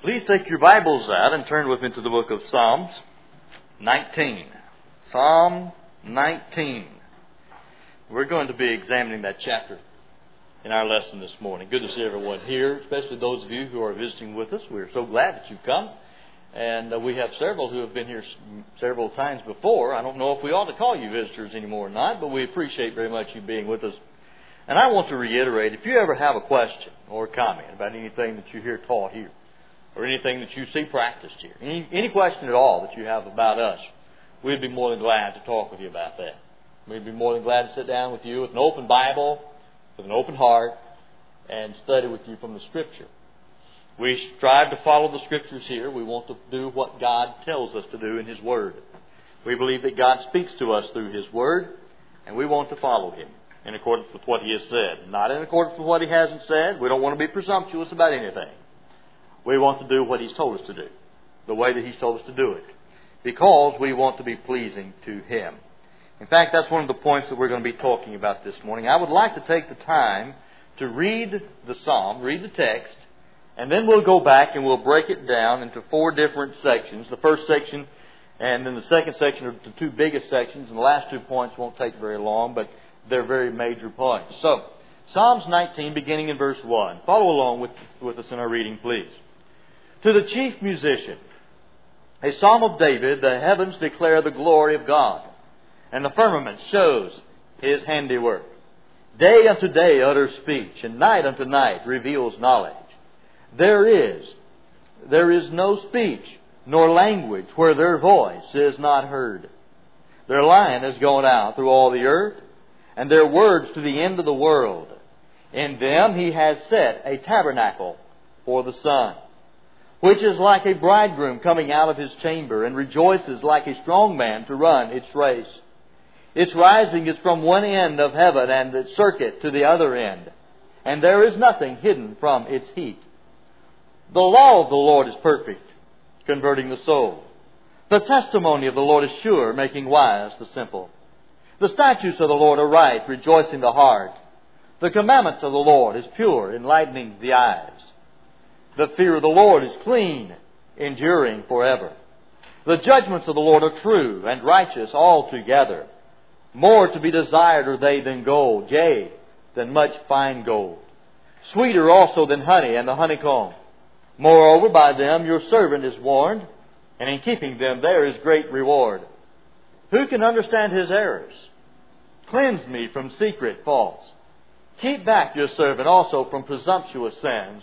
Please take your Bibles out and turn with me to the book of Psalms 19. Psalm 19. We're going to be examining that chapter in our lesson this morning. Good to see everyone here, especially those of you who are visiting with us. We're so glad that you've come. And we have several who have been here several times before. I don't know if we ought to call you visitors anymore or not, but we appreciate very much you being with us. And I want to reiterate, if you ever have a question or a comment about anything that you hear taught here, or anything that you see practiced here, any question at all that you have about us, we'd be more than glad to talk with you about that. We'd be more than glad to sit down with you with an open Bible, with an open heart, and study with you from the Scripture. We strive to follow the Scriptures here. We want to do what God tells us to do in His Word. We believe that God speaks to us through His Word, and we want to follow Him in accordance with what He has said. Not in accordance with what He hasn't said. We don't want to be presumptuous about anything. We want to do what He's told us to do, the way that He's told us to do it, because we want to be pleasing to Him. In fact, that's one of the points that we're going to be talking about this morning. I would like to take the time to read the psalm, read the text, and then we'll go back and we'll break it down into 4 different sections. The first section and then the second section are the 2 biggest sections, and the last 2 points won't take very long, but they're very major points. So, Psalms 19, beginning in verse 1. Follow along with us in our reading, please. To the chief musician, a psalm of David, the heavens declare the glory of God, and the firmament shows His handiwork. Day unto day utters speech, and night unto night reveals knowledge. There is no speech, nor language, where their voice is not heard. Their line has gone out through all the earth, and their words to the end of the world. In them He has set a tabernacle for the sun, which is like a bridegroom coming out of his chamber, and rejoices like a strong man to run its race. Its rising is from one end of heaven, and its circuit to the other end, and there is nothing hidden from its heat. The law of the Lord is perfect, converting the soul. The testimony of the Lord is sure, making wise the simple. The statutes of the Lord are right, rejoicing the heart. The commandment of the Lord is pure, enlightening the eyes. The fear of the Lord is clean, enduring forever. The judgments of the Lord are true and righteous altogether. More to be desired are they than gold, yea, than much fine gold. Sweeter also than honey and the honeycomb. Moreover, by them your servant is warned, and in keeping them there is great reward. Who can understand His errors? Cleanse me from secret faults. Keep back your servant also from presumptuous sins.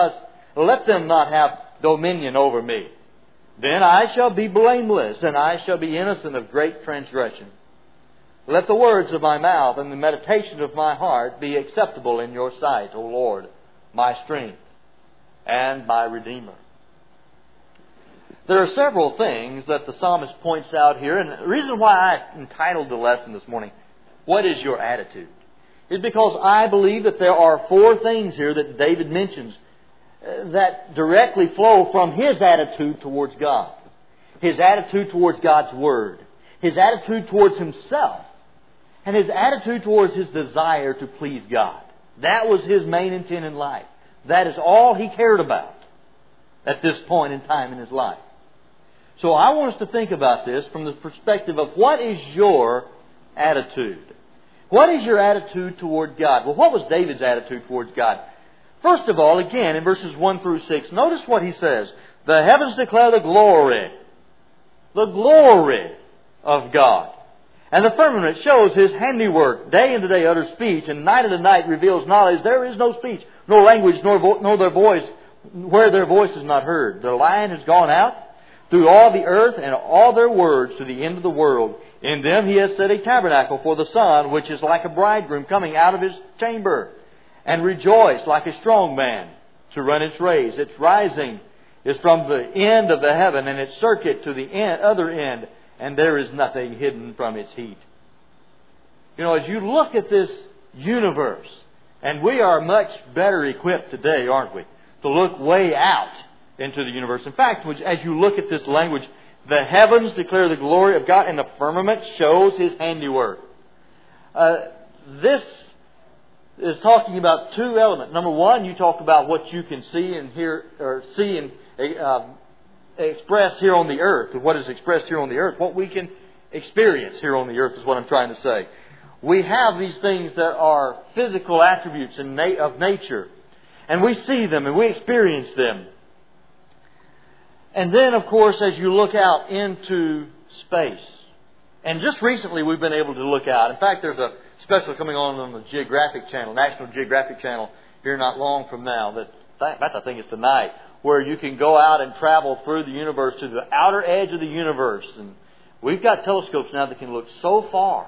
Let them not have dominion over me. Then I shall be blameless, and I shall be innocent of great transgression. Let the words of my mouth and the meditation of my heart be acceptable in your sight, O Lord, my strength and my Redeemer. There are several things that the psalmist points out here, and the reason why I entitled the lesson this morning, What is Your Attitude? is because I believe that there are 4 things here that David mentions that directly flow from his attitude towards God. His attitude towards God's Word. His attitude towards himself. And his attitude towards his desire to please God. That was his main intent in life. That is all he cared about at this point in time in his life. So I want us to think about this from the perspective of what is your attitude? What is your attitude toward God? Well, what was David's attitude towards God? First of all, again, in verses 1 through 6, notice what he says. The heavens declare the glory of God. And the firmament shows His handiwork. Day unto day utters speech, and night unto night reveals knowledge. There is no speech, nor language, nor their voice, where their voice is not heard. Their line has gone out through all the earth, and all their words to the end of the world. In them He has set a tabernacle for the sun, which is like a bridegroom coming out of his chamber, and rejoice like a strong man to run its race. Its rising is from the end of the heaven, and its circuit to the other end, and there is nothing hidden from its heat. You know, as you look at this universe, and we are much better equipped today, aren't we, to look way out into the universe. In fact, as you look at this language, the heavens declare the glory of God, and the firmament shows His handiwork. This is talking about 2 elements. Number 1, you talk about what you can see and hear, or see express here on the earth, what is expressed here on the earth, what we can experience here on the earth is what I'm trying to say. We have these things that are physical attributes of nature, and we see them and we experience them. And then, of course, as you look out into space, and just recently we've been able to look out. In fact, there's a special coming on the Geographic Channel, National Geographic Channel, here not long from now. I think it's tonight, where you can go out and travel through the universe to the outer edge of the universe. And we've got telescopes now that can look so far.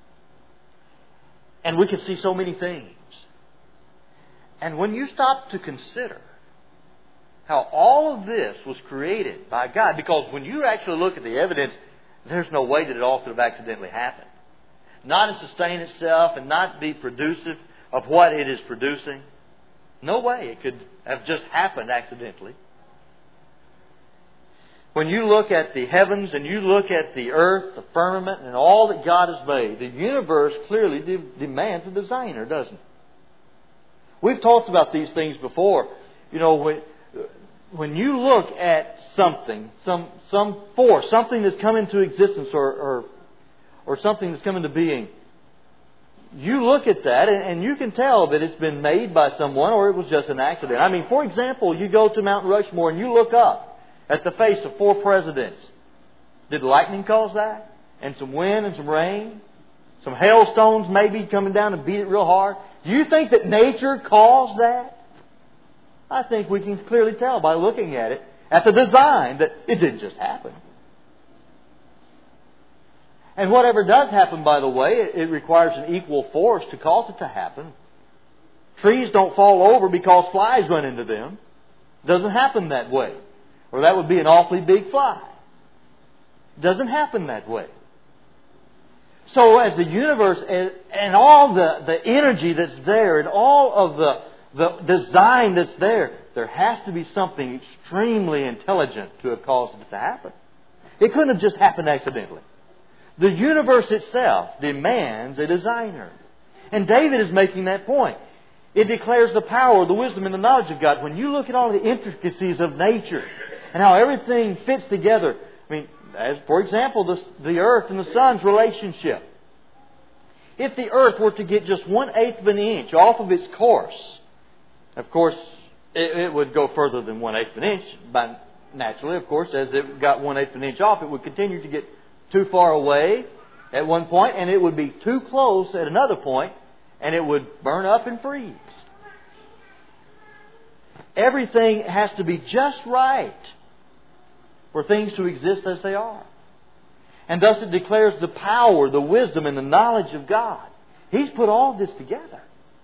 And we can see so many things. And when you stop to consider how all of this was created by God, because when you actually look at the evidence, there's no way that it all could have accidentally happened. Not to sustain itself and not be producive of what it is producing. No way it could have just happened accidentally. When you look at the heavens and you look at the earth, the firmament, and all that God has made, the universe clearly demands a designer, doesn't it? We've talked about these things before. You know, when you look at something, some force, something that's come into existence or something that's come into being, you look at that and you can tell that it's been made by someone or it was just an accident. I mean, for example, you go to Mount Rushmore and you look up at the face of 4 presidents. Did lightning cause that? And some wind and some rain? Some hailstones maybe coming down and beat it real hard? Do you think that nature caused that? I think we can clearly tell by looking at it, at the design, that it didn't just happen. And whatever does happen, by the way, it requires an equal force to cause it to happen. Trees don't fall over because flies run into them. It doesn't happen that way. Or that would be an awfully big fly. It doesn't happen that way. So as the universe and all the energy that's there and all of the design that's there, there has to be something extremely intelligent to have caused it to happen. It couldn't have just happened accidentally. The universe itself demands a designer. And David is making that point. It declares the power, the wisdom, and the knowledge of God. When you look at all the intricacies of nature and how everything fits together, I mean, as for example, the earth and the sun's relationship. If the earth were to get just 1/8 of an inch off of its course, of course, it would go further than 1/8 of an inch. But naturally, of course, as it got 1/8 of an inch off, it would continue to get too far away at one point, and it would be too close at another point, and it would burn up and freeze. Everything has to be just right for things to exist as they are. And thus it declares the power, the wisdom, and the knowledge of God. He's put all this together.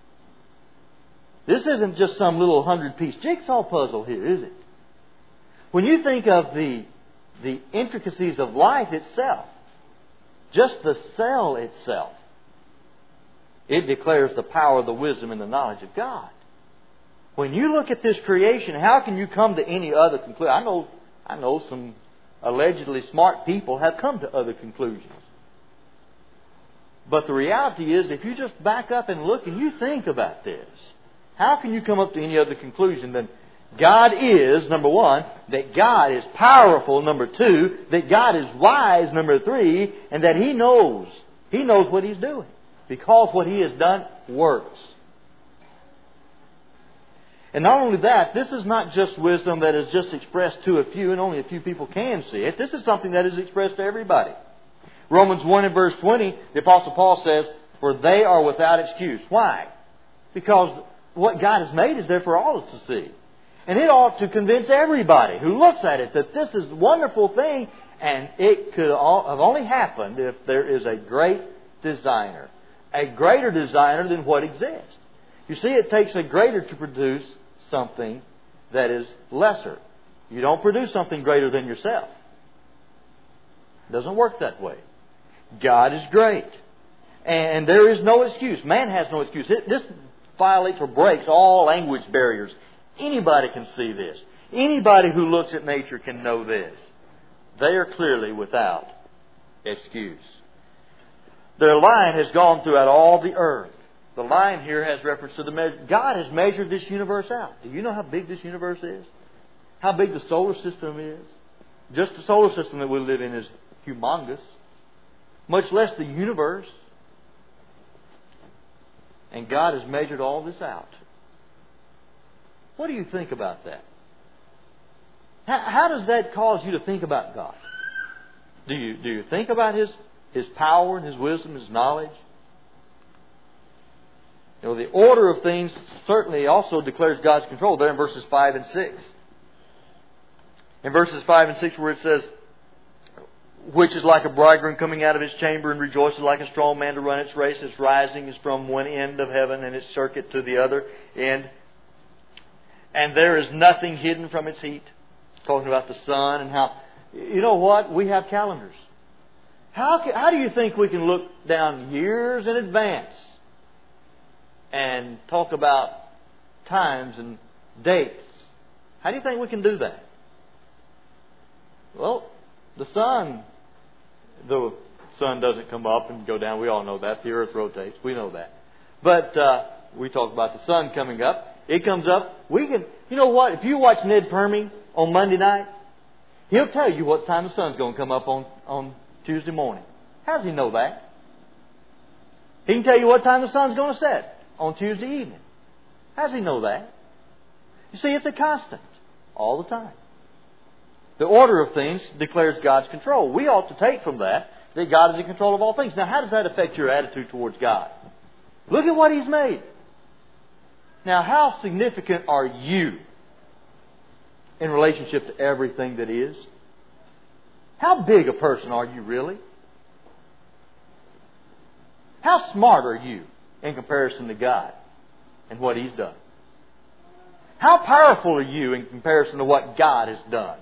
This isn't just some little 100-piece jigsaw puzzle here, is it? When you think of the intricacies of life itself, just the cell itself, it declares the power, the wisdom, and the knowledge of God. When you look at this creation, how can you come to any other conclusion? I know some allegedly smart people have come to other conclusions. But the reality is, if you just back up and look and you think about this, how can you come up to any other conclusion than God is, number one, that God is powerful, number two, that God is wise, number three, and that He knows what He's doing. Because what He has done works. And not only that, this is not just wisdom that is just expressed to a few and only a few people can see it. This is something that is expressed to everybody. Romans 1 and verse 20, the Apostle Paul says, "For they are without excuse." Why? Because what God has made is there for all of us to see. And it ought to convince everybody who looks at it that this is a wonderful thing, and it could have only happened if there is a great designer. A greater designer than what exists. You see, it takes a greater to produce something that is lesser. You don't produce something greater than yourself. It doesn't work that way. God is great. And there is no excuse. Man has no excuse. This violates or breaks all language barriers. Anybody can see this. Anybody who looks at nature can know this. They are clearly without excuse. Their line has gone throughout all the earth. The line here has reference to the measure. God has measured this universe out. Do you know how big this universe is? how big the solar system is. Just the solar system that we live in is humongous, much less the universe. And God has measured all this out. What do you think about that? How does that cause you to think about God? Do you think about His power and His wisdom, His knowledge? You know, the order of things certainly also declares God's control there in verses 5 and 6. In verses 5 and 6 where it says, which is like a bridegroom coming out of his chamber and rejoices like a strong man to run its race. Its rising is from one end of heaven and its circuit to the other end. And there is nothing hidden from its heat. Talking about the sun and how... You know what? We have calendars. How do you think we can look down years in advance and talk about times and dates? How do you think we can do that? Well, the sun doesn't come up and go down. We all know that. The earth rotates. We know that. But we talk about the sun coming up. It comes up. We can... You know what? If you watch Ned Permy on Monday night, he'll tell you what time the sun's going to come up on Tuesday morning. How does he know that? He can tell you what time the sun's going to set on Tuesday evening. How does he know that? You see, it's a constant all the time. The order of things declares God's control. We ought to take from that God is in control of all things. Now, how does that affect your attitude towards God? Look at what He's made. Now, how significant are you in relationship to everything that is? How big a person are you really? How smart are you in comparison to God and what He's done? How powerful are you in comparison to what God has done?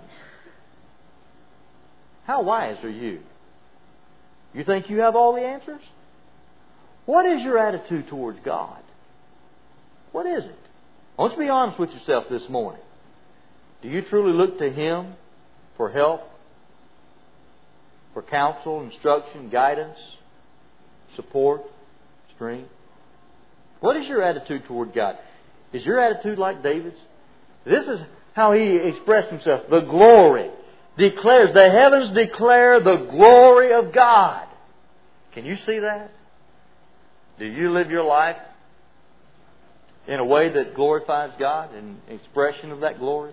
How wise are you? You think you have all the answers? What is your attitude towards God? What is it? I want you to be honest with yourself this morning. Do you truly look to Him for help, for counsel, instruction, guidance, support, strength? What is your attitude toward God? Is your attitude like David's? This is how he expressed himself. The glory declares, the heavens declare the glory of God. Can you see that? Do you live your life in a way that glorifies God, an expression of that glory?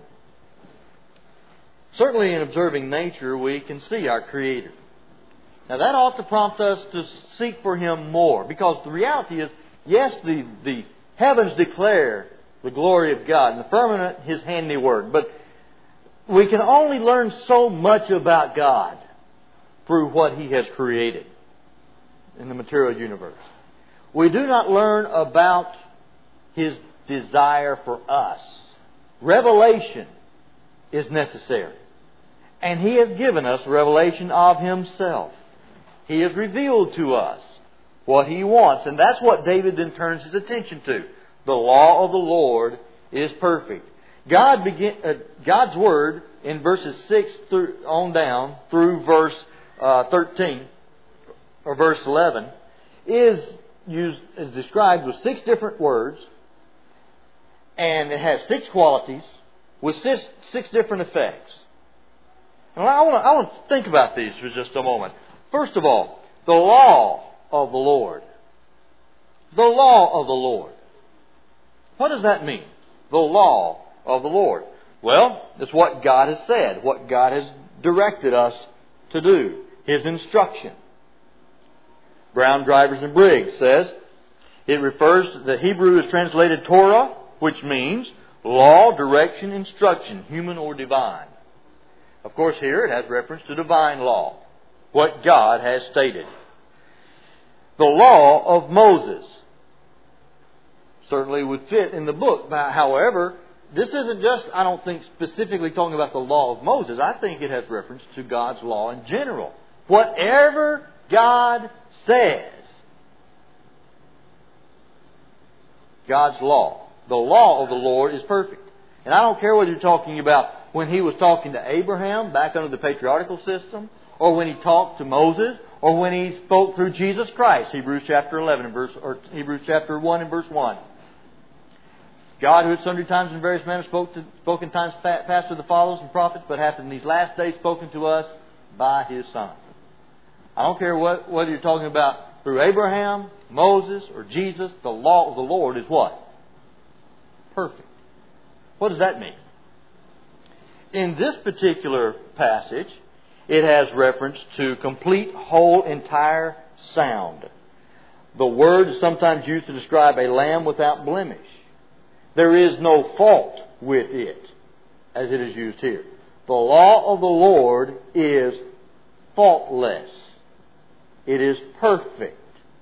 Certainly in observing nature, we can see our Creator. Now that ought to prompt us to seek for Him more. Because the reality is, yes, the heavens declare the glory of God, and the firmament His handiwork. But we can only learn so much about God through what He has created in the material universe. We do not learn about His desire for us. Revelation is necessary. And He has given us revelation of Himself. He has revealed to us what He wants. And that's what David then turns his attention to. The law of the Lord is perfect. God's Word in verses 6 on down through verse 13 or verse 11 is described with 6 different words, and it has 6 qualities with 6 different effects. And I want to think about these for just a moment. First of all, the law of the Lord. The law of the Lord. What does that mean? The law of the Lord. Well, it's what God has said, what God has directed us to do, His instruction. Brown, Drivers, and Briggs says it refers to the Hebrew is translated Torah, which means law, direction, instruction, human or divine. Of course, here it has reference to divine law, what God has stated. The law of Moses certainly would fit in the book. However, this isn't just, I don't think, specifically talking about the law of Moses. I think it has reference to God's law in general. Whatever God says, God's law. The law of the Lord is perfect. And I don't care whether you're talking about when He was talking to Abraham back under the patriarchal system, or when He talked to Moses, or when He spoke through Jesus Christ, Hebrews chapter 11 or Hebrews chapter 1 and verse 1. God, who at sundry times and various manners spoke in times past to the fathers and prophets, but hath in these last days spoken to us by His Son. I don't care whether you're talking about through Abraham, Moses, or Jesus, the law of the Lord is what? Perfect. What does that mean? In this particular passage, it has reference to complete, whole, entire sound. The word is sometimes used to describe a lamb without blemish. There is no fault with it, as it is used here. The law of the Lord is faultless. It is perfect.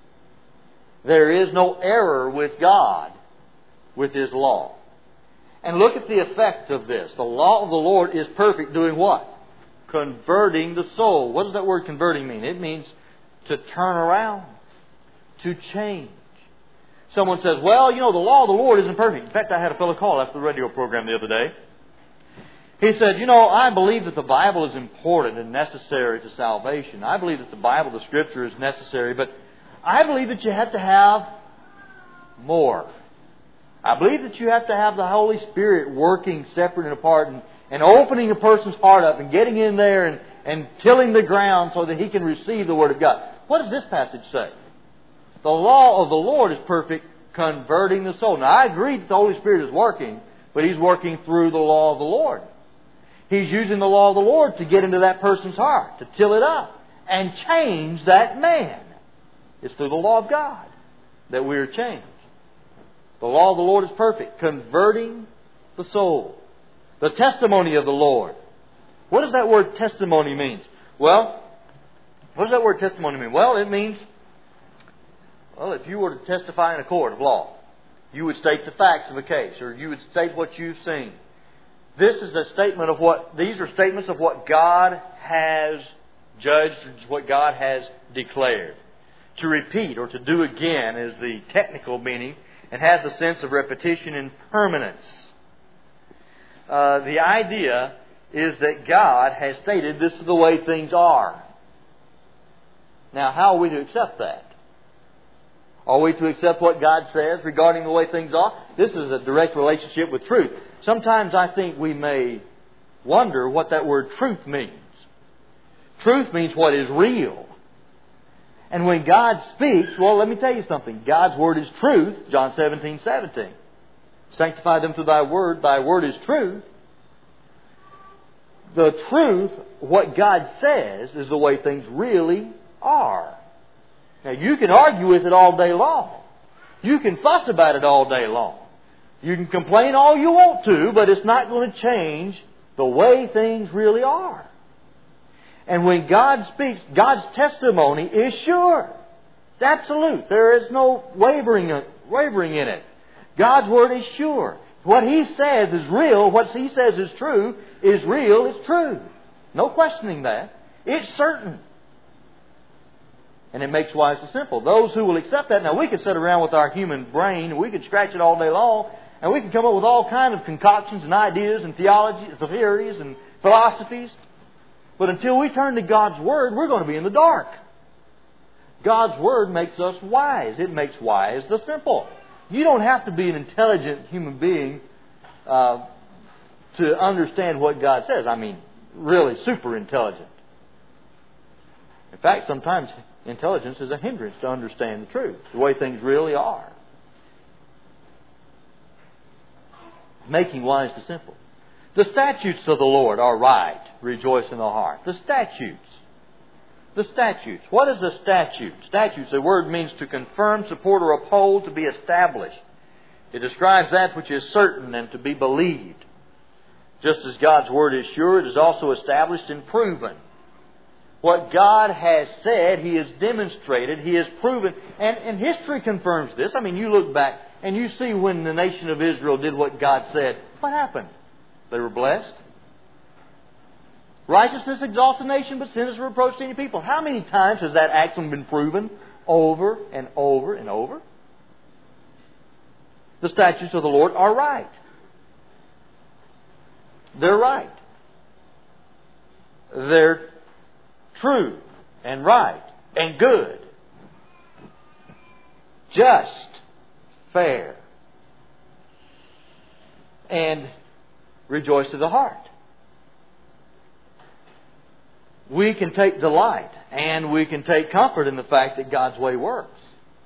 There is no error with God, with His law. And look at the effect of this. The law of the Lord is perfect, doing what? Converting the soul. What does that word converting mean? It means to turn around, to change. Someone says, well, the law of the Lord isn't perfect. In fact, I had a fellow call after the radio program the other day. He said, I believe that the Bible is important and necessary to salvation. I believe that the Bible, the Scripture, is necessary, but I believe that you have to have more. I believe that you have to have the Holy Spirit working separate and apart and opening a person's heart up and getting in there and tilling the ground so that he can receive the Word of God. What does this passage say? The law of the Lord is perfect, converting the soul. Now, I agree that the Holy Spirit is working, but He's working through the law of the Lord. He's using the law of the Lord to get into that person's heart, to till it up and change that man. It's through the law of God that we are changed. The law of the Lord is perfect, converting the soul. The testimony of the Lord. What does that word testimony mean? Well, what does that word testimony mean? Well, it means, if you were to testify in a court of law, you would state the facts of a case, or you would state what you've seen. These are statements of what God has judged, what God has declared. To repeat or to do again is the technical meaning and has the sense of repetition and permanence. The idea is that God has stated this is the way things are. Now, how are we to accept that? Are we to accept what God says regarding the way things are? This is a direct relationship with truth. Sometimes I think we may wonder what that word truth means. Truth means what is real. And when God speaks, well, let me tell you something. God's Word is truth. John 17:17. Sanctify them through Thy Word. Thy Word is truth. The truth, what God says, is the way things really are. Now, you can argue with it all day long. You can fuss about it all day long. You can complain all you want to, but it's not going to change the way things really are. And when God speaks, God's testimony is sure. It's absolute. There is no wavering in it. God's Word is sure. What He says is real. What He says is true is real. It's true. No questioning that. It's certain. And it makes wise the simple. Those who will accept that. Now, we could sit around with our human brain and we could scratch it all day long, and we can come up with all kinds of concoctions and ideas and theories and philosophies. But until we turn to God's Word, we're going to be in the dark. God's Word makes us wise. It makes wise the simple. You don't have to be an intelligent human being to understand what God says. I mean, really super intelligent. In fact, sometimes intelligence is a hindrance to understand the truth, the way things really are. Making wise the simple. The statutes of the Lord are right. Rejoice in the heart. The statutes. The statutes. What is a statute? Statutes, the word means to confirm, support, or uphold, to be established. It describes that which is certain and to be believed. Just as God's Word is sure, it is also established and proven. What God has said, He has demonstrated, He has proven. And history confirms this. I mean, you look back and you see when the nation of Israel did what God said. What happened? They were blessed. Righteousness exalts a nation, but sin is a reproach to any people. How many times has that axiom been proven? Over and over and over. The statutes of the Lord are right. They're right. They're true and right and good. Just, fair. and rejoice to the heart. We can take delight and we can take comfort in the fact that God's way works.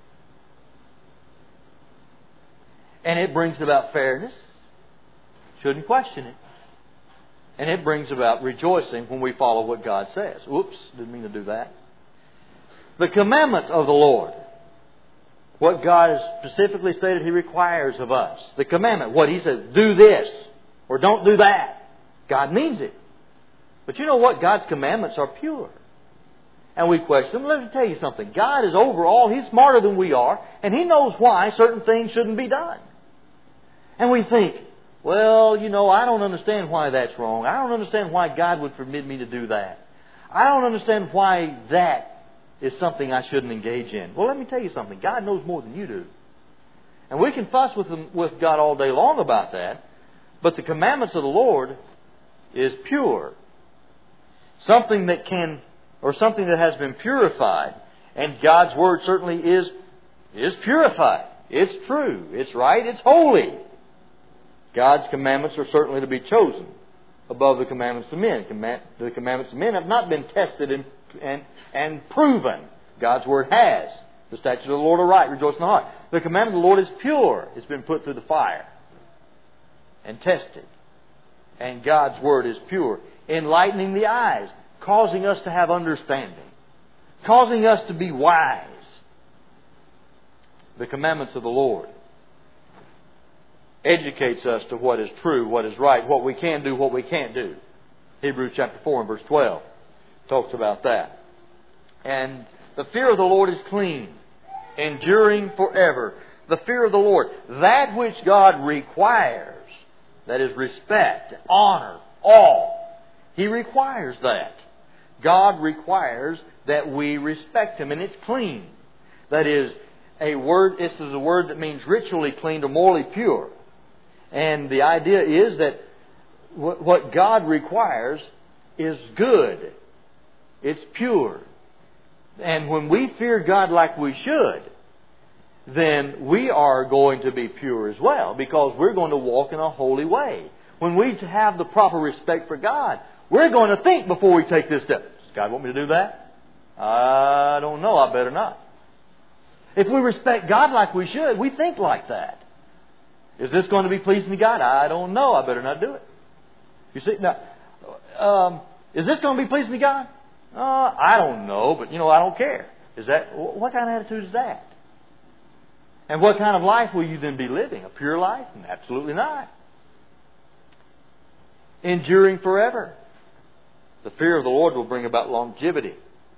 And it brings about fairness. Shouldn't question it. And it brings about rejoicing when we follow what God says. Oops, didn't mean to do that. The commandment of the Lord. What God has specifically stated He requires of us. The commandment, what He says, do this or don't do that. God means it. But you know what? God's commandments are pure. And we question them. Let me tell you something. God is over all. He's smarter than we are. And He knows why certain things shouldn't be done. And we think, well, you know, I don't understand why that's wrong. I don't understand why God would forbid me to do that. I don't understand why that is something I shouldn't engage in. Well, let me tell you something. God knows more than you do. And we can fuss with God all day long about that. But the commandments of the Lord is pure. Something that something that has been purified. And God's Word certainly is purified. It's true. It's right. It's holy. God's commandments are certainly to be chosen above the commandments of men. The commandments of men have not been tested and proven. God's Word has. The statutes of the Lord are right. Rejoice in the heart. The commandment of the Lord is pure. It's been put through the fire and tested. And God's Word is pure. Enlightening the eyes. Causing us to have understanding. Causing us to be wise. The commandments of the Lord educates us to what is true, what is right, what we can do, what we can't do. Hebrews chapter 4 and verse 12 talks about that. And the fear of the Lord is clean, enduring forever. The fear of the Lord, that which God requires, that is respect, honor, awe. He requires that. God requires that we respect Him, and it's clean. That is a word. This is a word that means ritually clean or morally pure. And the idea is that what God requires is good. It's pure. And when we fear God like we should, then we are going to be pure as well, because we're going to walk in a holy way. When we have the proper respect for God, we're going to think before we take this step. Does God want me to do that? I don't know. I better not. If we respect God like we should, we think like that. Is this going to be pleasing to God? I don't know. I better not do it. You see, now, is this going to be pleasing to God? I don't know, but I don't care. What kind of attitude is that? And what kind of life will you then be living? A pure life? Absolutely not. Enduring forever. The fear of the Lord will bring about longevity.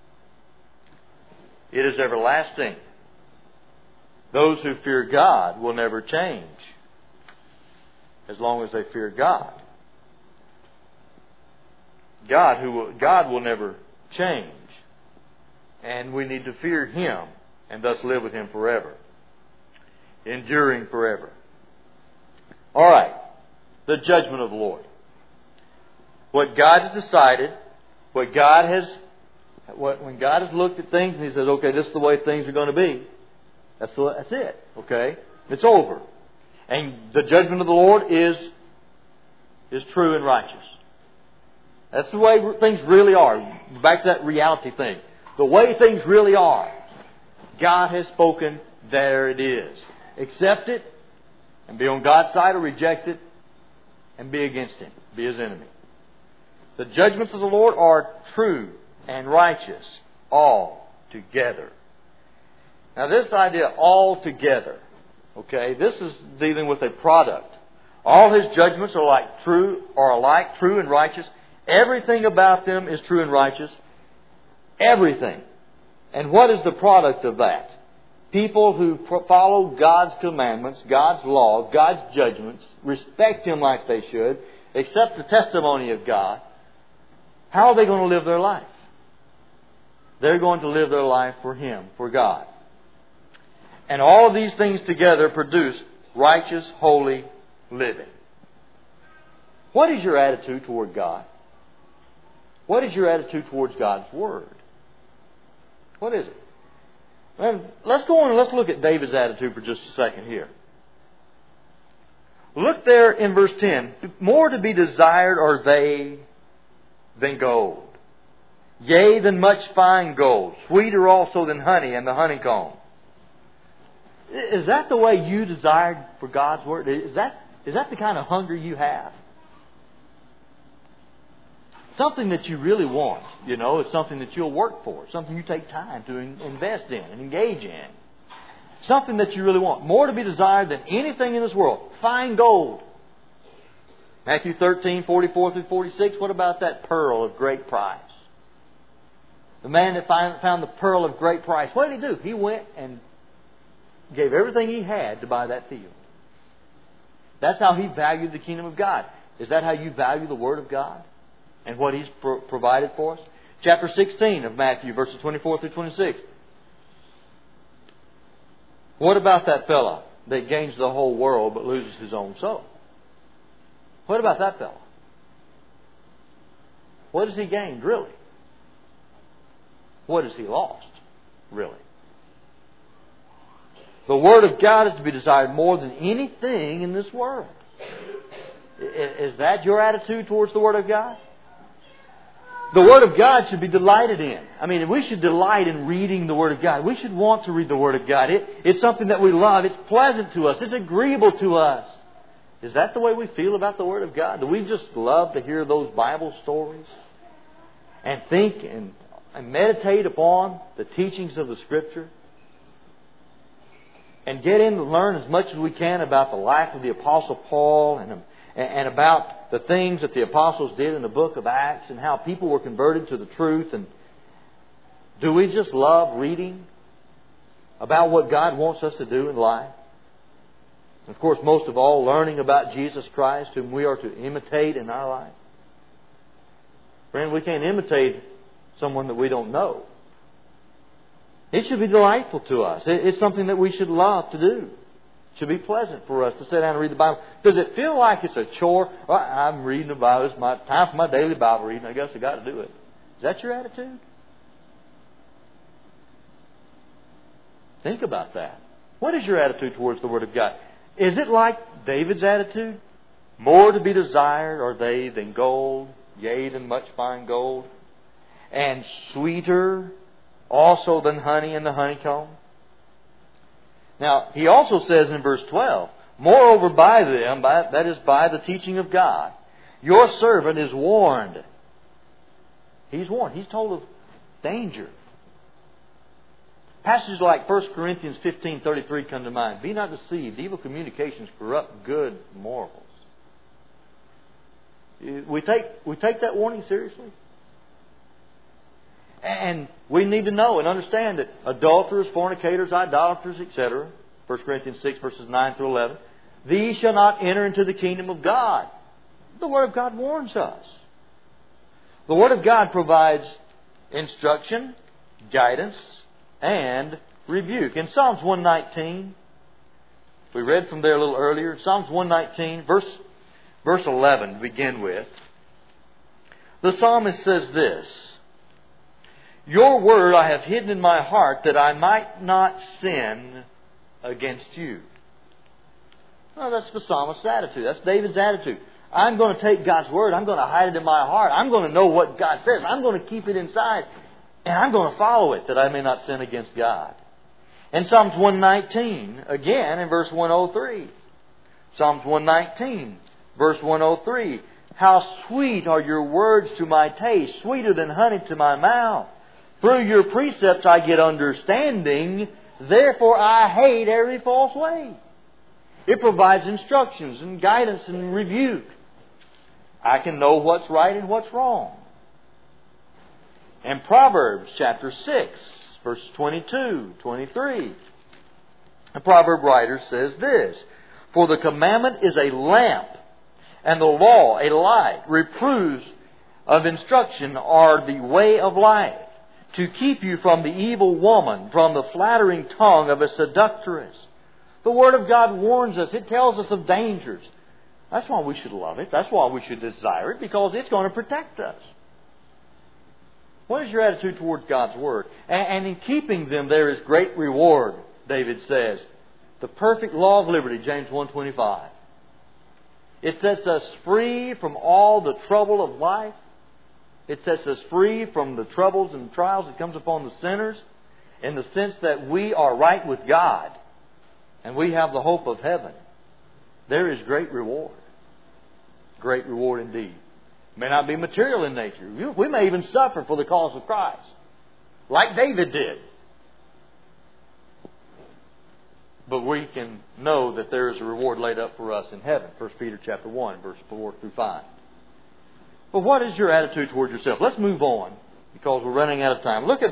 It is everlasting. Those who fear God will never change as long as they fear God. God will never change. And we need to fear Him and thus live with Him forever. Enduring forever. All right. The judgment of the Lord. What God has decided, when God has looked at things and He says, okay, this is the way things are going to be. That's it. Okay? It's over. And the judgment of the Lord is true and righteous. That's the way things really are. Back to that reality thing. The way things really are. God has spoken. There it is. Accept it and be on God's side, or reject it and be against Him. Be His enemy. The judgments of the Lord are true and righteous altogether. Now this idea, altogether, okay, this is dealing with a product. All His judgments are alike, true and righteous. Everything about them is true and righteous. Everything. And what is the product of that? People who follow God's commandments, God's law, God's judgments, respect Him like they should, accept the testimony of God. How are they going to live their life? They're going to live their life for Him, for God. And all of these things together produce righteous, holy living. What is your attitude toward God? What is your attitude towards God's Word? What is it? Well, let's go on and let's look at David's attitude for just a second here. Look there in verse 10. More to be desired are they than gold. Yea, than much fine gold. Sweeter also than honey and the honeycomb. Is that the way you desired for God's Word? Is that the kind of hunger you have? Something that you really want, is something that you'll work for. Something you take time to invest in and engage in. Something that you really want. More to be desired than anything in this world. Fine gold. Matthew 13, 44 through 46. What about that pearl of great price? The man that found the pearl of great price. What did he do? He went and gave everything he had to buy that field. That's how he valued the kingdom of God. Is that how you value the Word of God? And what He's provided for us? Chapter 16 of Matthew, verses 24 through 26. What about that fella that gains the whole world but loses his own soul? What about that fella? What has he gained, really? What has he lost, really? The Word of God is to be desired more than anything in this world. Is that your attitude towards the Word of God? The Word of God should be delighted in. I mean, we should delight in reading the Word of God. We should want to read the Word of God. It's something that we love. It's pleasant to us. It's agreeable to us. Is that the way we feel about the Word of God? Do we just love to hear those Bible stories? And think and meditate upon the teachings of the Scripture? And get in to learn as much as we can about the life of the Apostle Paul and about the things that the apostles did in the book of Acts and how people were converted to the truth. And do we just love reading about what God wants us to do in life? And of course, most of all, learning about Jesus Christ, whom we are to imitate in our life. Friend, we can't imitate someone that we don't know. It should be delightful to us. It's something that we should love to do. It should be pleasant for us to sit down and read the Bible. Does it feel like it's a chore? Well, I'm reading the Bible. It's my time for my daily Bible reading. I guess I got to do it. Is that your attitude? Think about that. What is your attitude towards the Word of God? Is it like David's attitude? More to be desired are they than gold, yea, than much fine gold, and sweeter also than honey and the honeycomb. Now, he also says in verse 12, moreover by them, that is by the teaching of God, your servant is warned. He's warned. He's told of danger. Passages like 1 Corinthians 15:33 come to mind. Be not deceived. Evil communications corrupt good morals. We take that warning seriously. And we need to know and understand that adulterers, fornicators, idolaters, etc., 1 Corinthians 6 verses 9 through 11, these shall not enter into the kingdom of God. The Word of God warns us. The Word of God provides instruction, guidance, and rebuke. In Psalms 119, we read from there a little earlier, Psalms 119, verse 11 to begin with, the psalmist says this, your word I have hidden in my heart that I might not sin against you. Well, that's the psalmist's attitude. That's David's attitude. I'm going to take God's word. I'm going to hide it in my heart. I'm going to know what God says. I'm going to keep it inside. And I'm going to follow it that I may not sin against God. In Psalms 119, again in verse 103. Psalms 119, verse 103. How sweet are your words to my taste, sweeter than honey to my mouth. Through your precepts I get understanding, therefore I hate every false way. It provides instructions and guidance and rebuke. I can know what's right and what's wrong. In Proverbs chapter 6, verse 22, 23, the proverb writer says this, for the commandment is a lamp, and the law a light. Reproofs of instruction are the way of life, to keep you from the evil woman, from the flattering tongue of a seductress. The Word of God warns us. It tells us of dangers. That's why we should love it. That's why we should desire it, because it's going to protect us. What is your attitude towards God's Word? And in keeping them there is great reward, David says. The perfect law of liberty, James 1:25. It sets us free from all the trouble of life. It sets us free from the troubles and trials that comes upon the sinners, in the sense that we are right with God and we have the hope of heaven. There is great reward. Great reward indeed. It may not be material in nature. We may even suffer for the cause of Christ, like David did. But we can know that there is a reward laid up for us in heaven. 1 Peter chapter 1, verse 4 through 5. But what is your attitude towards yourself? Let's move on, because we're running out of time. Look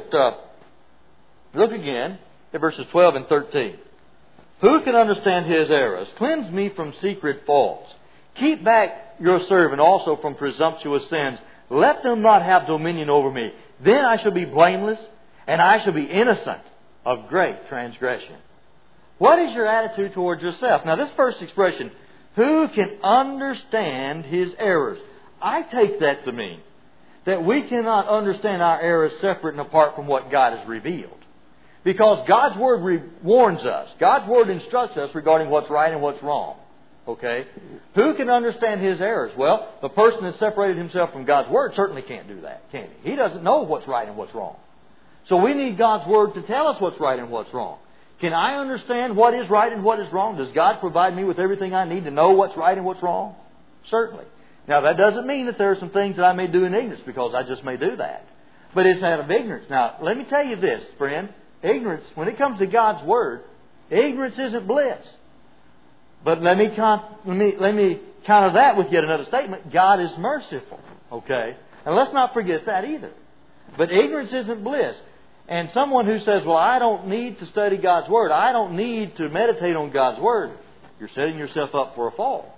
again at verses 12 and 13. Who can understand his errors? Cleanse me from secret faults. Keep back your servant also from presumptuous sins. Let them not have dominion over me. Then I shall be blameless, and I shall be innocent of great transgression. What is your attitude towards yourself? Now, this first expression, who can understand his errors? I take that to mean that we cannot understand our errors separate and apart from what God has revealed. Because God's Word warns us. God's Word instructs us regarding what's right and what's wrong. Okay? Who can understand his errors? Well, the person that separated himself from God's Word certainly can't do that, can he? He doesn't know what's right and what's wrong. So we need God's Word to tell us what's right and what's wrong. Can I understand what is right and what is wrong? Does God provide me with everything I need to know what's right and what's wrong? Certainly. Now, that doesn't mean that there are some things that I may do in ignorance, because I just may do that. But it's out of ignorance. Now, let me tell you this, friend. Ignorance, when it comes to God's Word, ignorance isn't bliss. But let me counter that with yet another statement. God is merciful. Okay? And let's not forget that either. But ignorance isn't bliss. And someone who says, well, I don't need to study God's Word, I don't need to meditate on God's Word, you're setting yourself up for a fall.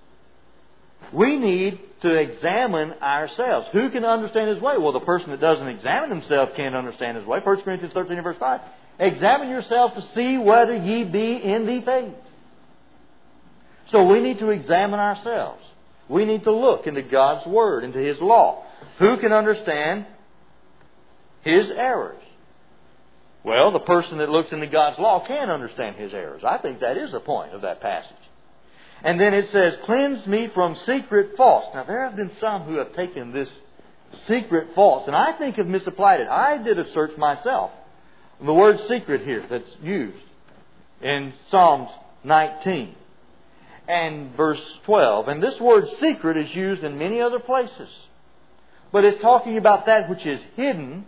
We need to examine ourselves. Who can understand his way? Well, the person that doesn't examine himself can't understand his way. 1 Corinthians 13 and verse 5. Examine yourself to see whether ye be in the faith. So we need to examine ourselves. We need to look into God's Word, into His law. Who can understand his errors? Well, the person that looks into God's law can understand his errors. I think that is the point of that passage. And then it says, cleanse me from secret faults. Now, there have been some who have taken this secret faults, and I think have misapplied it. I did a search myself. The word secret here that's used in Psalms 19 and verse 12. And this word secret is used in many other places. But it's talking about that which is hidden,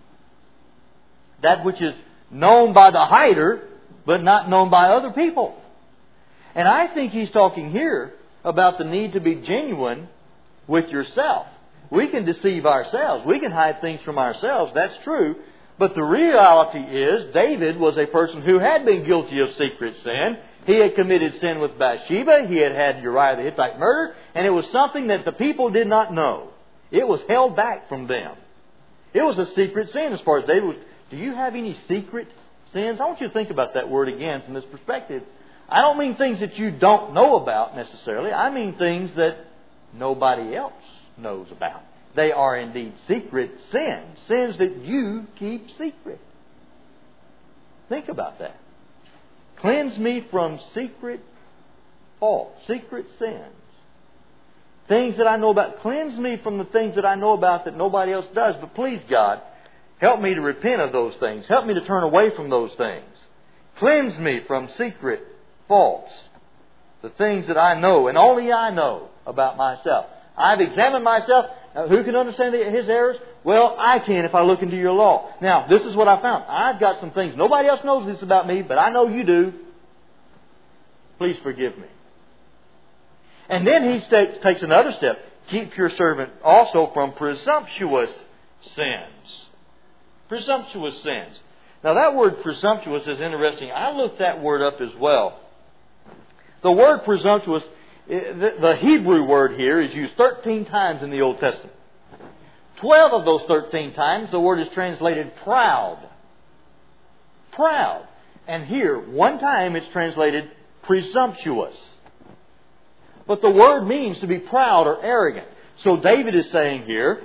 that which is known by the hider, but not known by other people. And I think he's talking here about the need to be genuine with yourself. We can deceive ourselves. We can hide things from ourselves. That's true. But the reality is, David was a person who had been guilty of secret sin. He had committed sin with Bathsheba. He had had Uriah the Hittite murdered. And it was something that the people did not know. It was held back from them. It was a secret sin as far as David was. Do you have any secret sins? I want you to think about that word again from this perspective. I don't mean things that you don't know about necessarily. I mean things that nobody else knows about. They are indeed secret sins. Sins that you keep secret. Think about that. Cleanse me from secret faults, secret sins. Things that I know about. Cleanse me from the things that I know about that nobody else does. But please, God, help me to repent of those things. Help me to turn away from those things. Cleanse me from secret faults. The things that I know and only I know about myself. I've examined myself. Now, who can understand his errors? Well, I can if I look into your law. Now, this is what I found. I've got some things. Nobody else knows this about me, but I know you do. Please forgive me. And then he takes another step. Keep your servant also from presumptuous sins. Presumptuous sins. Now, that word presumptuous is interesting. I looked that word up as well. The word presumptuous, the Hebrew word here is used 13 times in the Old Testament. 12 of those 13 times, the word is translated proud. Proud. And here, one time it's translated presumptuous. But the word means to be proud or arrogant. So David is saying here,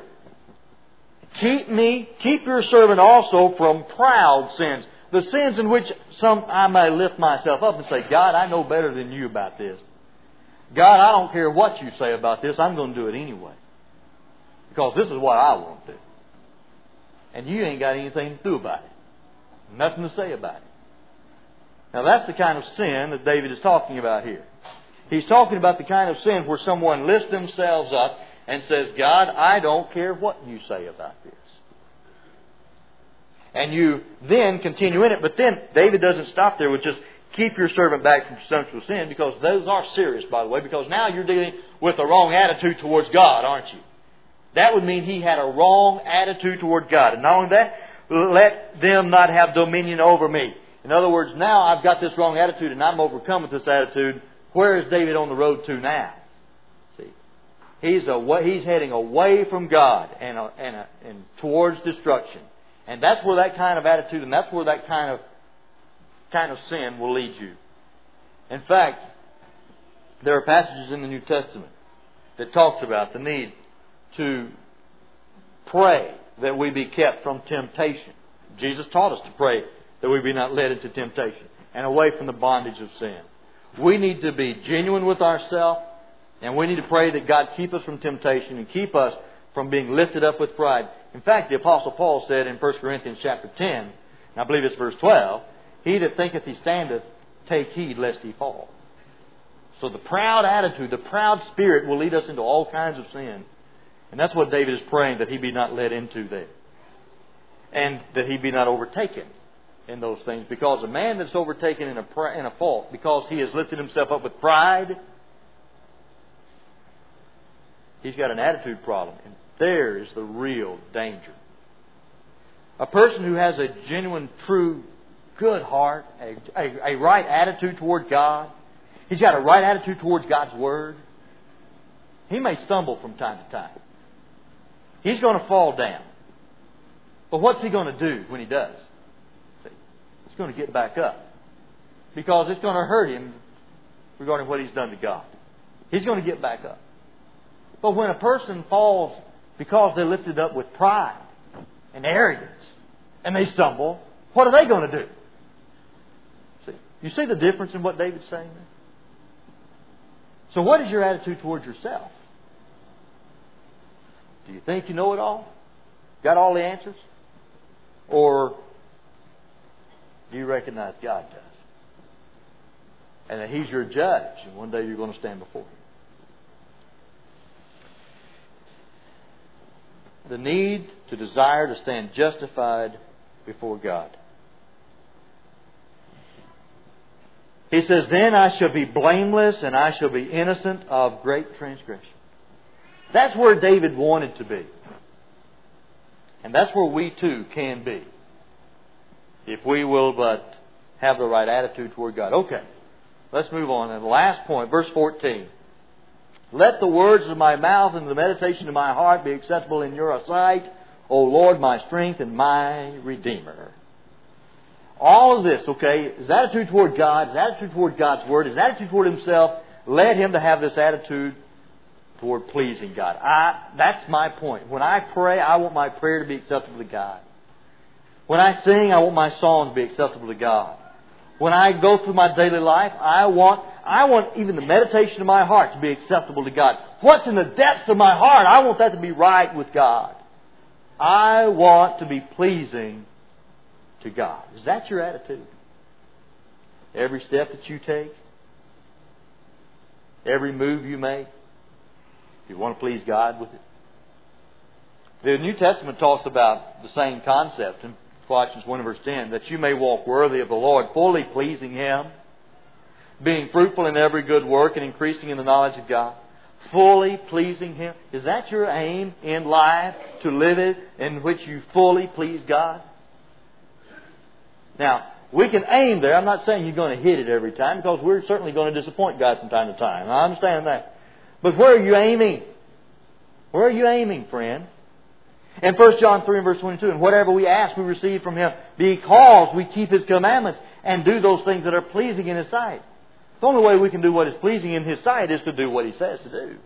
keep your servant also from proud sins. The sins in which I may lift myself up and say, God, I know better than you about this. God, I don't care what you say about this. I'm going to do it anyway. Because this is what I want to do. And you ain't got anything to do about it. Nothing to say about it. Now that's the kind of sin that David is talking about here. He's talking about the kind of sin where someone lifts themselves up and says, God, I don't care what you say about this. And you then continue in it. But then David doesn't stop there with just keep your servant back from presumptuous sin, because those are serious, by the way, because now you're dealing with the wrong attitude towards God, aren't you? That would mean he had a wrong attitude toward God. And not only that, let them not have dominion over me. In other words, now I've got this wrong attitude and I'm overcome with this attitude. Where is David on the road to now? See, he's heading away from God and towards destruction. And that's where that kind of attitude and that's where that kind of sin will lead you. In fact, there are passages in the New Testament that talks about the need to pray that we be kept from temptation. Jesus taught us to pray that we be not led into temptation and away from the bondage of sin. We need to be genuine with ourselves, and we need to pray that God keep us from temptation and keep us from being lifted up with pride. In fact, the Apostle Paul said in 1 Corinthians chapter 10, and I believe it's verse 12, he that thinketh he standeth, take heed lest he fall. So the proud attitude, the proud spirit will lead us into all kinds of sin. And that's what David is praying, that he be not led into there. And that he be not overtaken in those things. Because a man that's overtaken in a fault, because he has lifted himself up with pride, he's got an attitude problem. And there is the real danger. A person who has a genuine, true, good heart, a right attitude toward God, he's got a right attitude towards God's Word, he may stumble from time to time. He's going to fall down. But what's he going to do when he does? He's going to get back up. Because it's going to hurt him regarding what he's done to God. He's going to get back up. But when a person falls because they're lifted up with pride and arrogance and they stumble, what are they going to do? See, you see the difference in what David's saying there? So what is your attitude towards yourself? Do you think you know it all? Got all the answers? Or do you recognize God does? And that He's your judge, and one day you're going to stand before Him. The need to desire to stand justified before God. He says, then I shall be blameless and I shall be innocent of great transgression. That's where David wanted to be. And that's where we too can be. If we will but have the right attitude toward God. Okay, let's move on. And the last point, verse 14. Let the words of my mouth and the meditation of my heart be acceptable in your sight, O Lord, my strength and my Redeemer. All of this, okay, his attitude toward God, his attitude toward God's Word, his attitude toward himself, led him to have this attitude toward pleasing God. That's my point. When I pray, I want my prayer to be acceptable to God. When I sing, I want my song to be acceptable to God. When I go through my daily life, I want even the meditation of my heart to be acceptable to God. What's in the depths of my heart, I want that to be right with God. I want to be pleasing to God. Is that your attitude? Every step that you take, every move you make, you want to please God with it? The New Testament talks about the same concept in Colossians 1 verse 10, that you may walk worthy of the Lord, fully pleasing Him, being fruitful in every good work and increasing in the knowledge of God. Fully pleasing Him. Is that your aim in life, to live it in which you fully please God? Now, we can aim there. I'm not saying you're going to hit it every time, because we're certainly going to disappoint God from time to time. I understand that. But where are you aiming? Where are you aiming, friend? In 1 John 3 and verse 22, and whatever we ask, we receive from Him, because we keep His commandments and do those things that are pleasing in His sight. The only way we can do what is pleasing in His sight is to do what He says to do.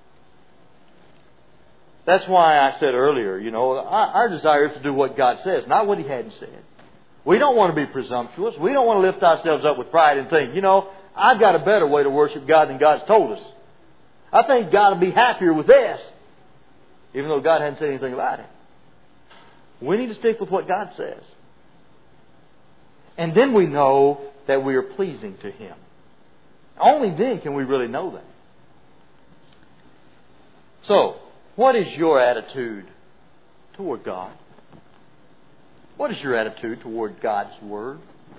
That's why I said earlier, our desire is to do what God says, not what He hadn't said. We don't want to be presumptuous. We don't want to lift ourselves up with pride and think, I've got a better way to worship God than God's told us. I think God will be happier with this. Even though God hadn't said anything about it. We need to stick with what God says. And then we know that we are pleasing to Him. Only then can we really know that. So, what is your attitude toward God? What is your attitude toward God's Word?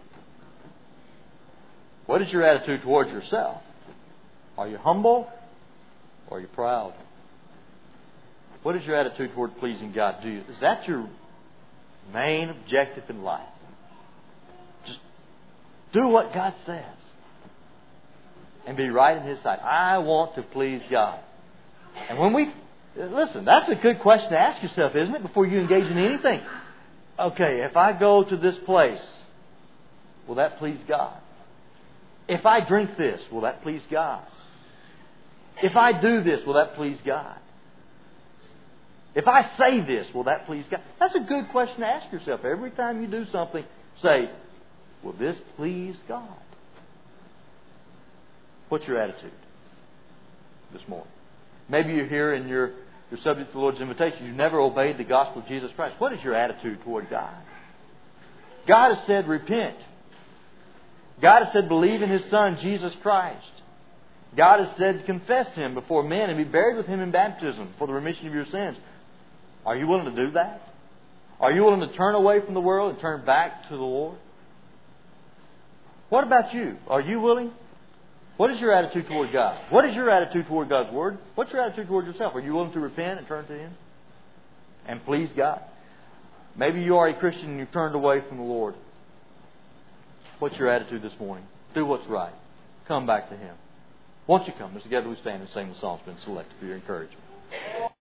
What is your attitude toward yourself? Are you humble or are you proud? What is your attitude toward pleasing God? Is that your main objective in life? Just do what God says and be right in His sight. I want to please God. And listen, that's a good question to ask yourself, isn't it? Before you engage in anything. Okay, if I go to this place, will that please God? If I drink this, will that please God? If I do this, will that please God? If I say this, will that please God? That's a good question to ask yourself. Every time you do something, say, will this please God? What's your attitude this morning? Maybe you're here and you're subject to the Lord's invitation. You've never obeyed the gospel of Jesus Christ. What is your attitude toward God? God has said, repent. God has said, believe in His Son, Jesus Christ. God has said, confess Him before men and be buried with Him in baptism for the remission of your sins. Are you willing to do that? Are you willing to turn away from the world and turn back to the Lord? What about you? Are you willing? What is your attitude toward God? What is your attitude toward God's Word? What's your attitude toward yourself? Are you willing to repent and turn to Him? And please God? Maybe you are a Christian and you've turned away from the Lord. What's your attitude this morning? Do what's right. Come back to Him. Won't you come? As together we stand and sing the song that's been selected for your encouragement.